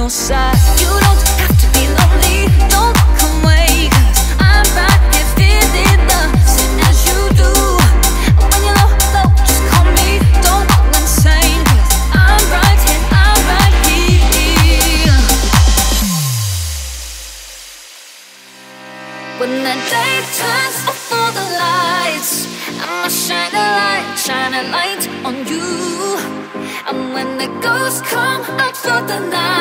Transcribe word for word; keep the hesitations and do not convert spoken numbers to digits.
your side. You don't have to be lonely, don't come away, 'cause I'm right here feeling the same as you do. When you're low, low, just call me, don't go insane, 'cause I'm right here, I'm right here. When the day turns off all the lights, I'ma shine a light, shine a light on you. And when the ghosts come out for the night,